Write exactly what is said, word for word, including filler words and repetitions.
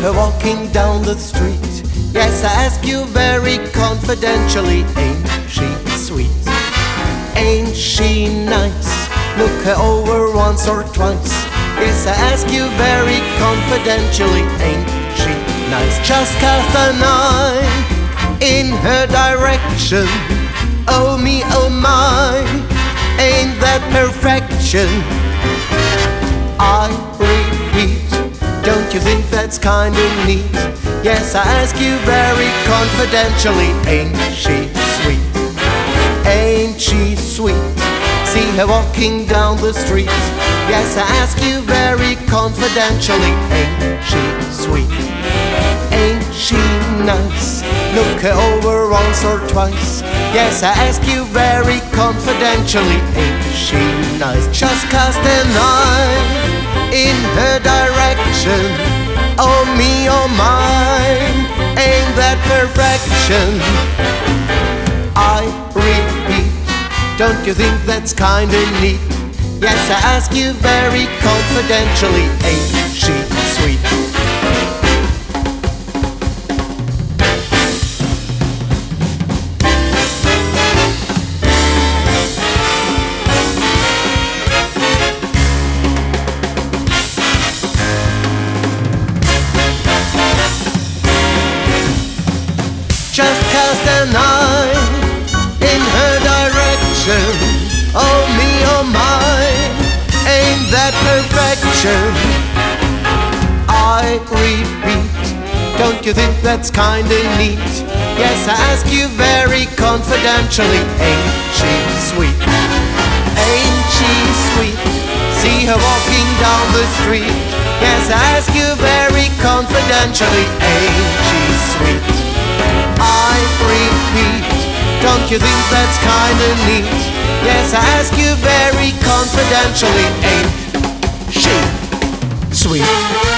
her walking down the street. Yes, I ask you very confidentially, ain't she sweet? Ain't she nice? Look her over once or twice. Yes, I ask you very confidentially, ain't she nice? Just cast an eye in her direction. Oh me, oh my, ain't that perfection? I repeat, don't you think that's kinda neat? Yes, I ask you very confidentially, ain't she sweet? Ain't she sweet? See her walking down the street. Yes, I ask you very confidentially, ain't she sweet? Ain't she nice? Look her over once or twice. Yes, I ask you very confidentially, ain't she nice? Just cast an eye in her direction. Oh me, oh my, ain't that perfection? I repeat, don't you think that's kinda neat? Yes, I ask you very confidentially, ain't she sweet? Just cast an eye in her direction. Oh me, oh my, ain't that perfection? I repeat, don't you think that's kinda neat? Yes, I ask you very confidentially, ain't she sweet? Ain't she sweet? See her walking down the street. Yes, I ask you very confidentially, ain't she sweet? I repeat, don't you think that's kinda neat? Yes, I ask you very confidentially, ain't she sweet?